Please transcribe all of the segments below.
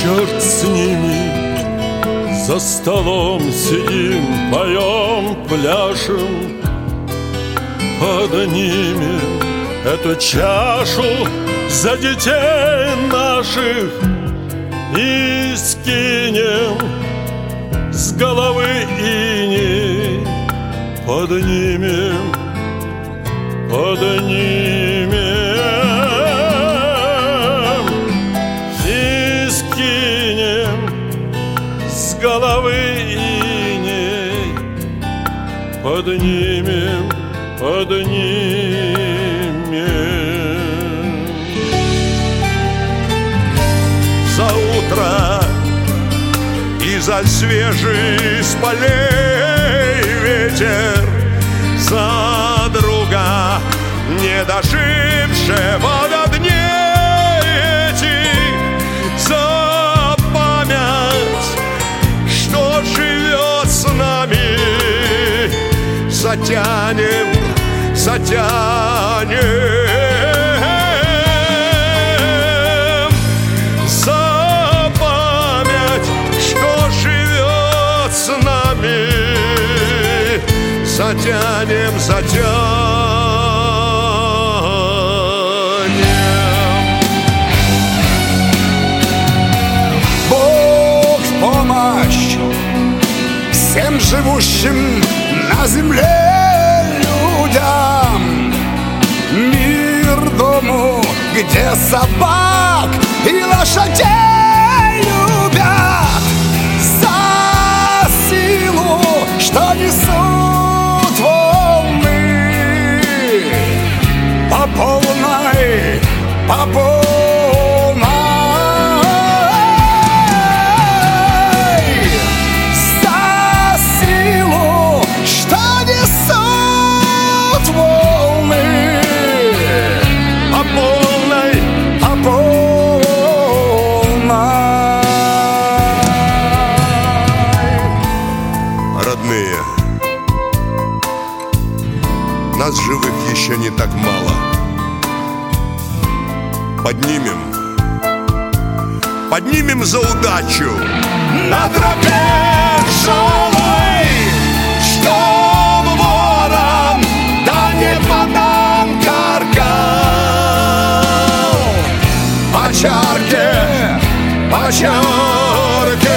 черт с ними, за столом сидим, поем, пляшем, поднимем эту чашу за детей наших и скинем с головы иней, поднимем, поднимем и скинем с головы иней, поднимем, поднимем. За утро и за свежий с полей ветер, за друга, не дожившего до дней этих, за память, что живет с нами, затянем, затянем. За память, что живет с нами, затянем, затянем. Бог в помощь всем живущим на земле людям, мир дому, где собак и лошадей любят, за силу, что несут волны, по полной, по полной. За силу, что несут волны, По полной, по полной. родные, нас живых еще не так мало. Поднимем, поднимем за удачу На тропе тяжелой, чтоб ворон, да не по нам каркал. По чарке, по чарке,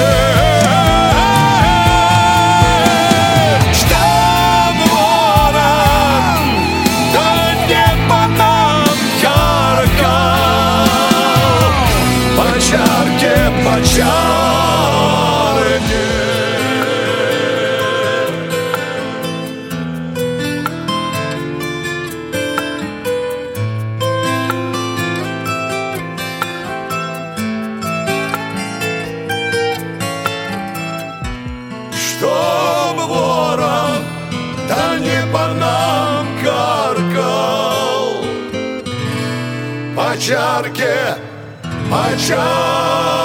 чтоб ворон, да не по нам каркал. По чарке, по чарке. чтоб ворон, да не по нам каркал. По чарке, по чарке.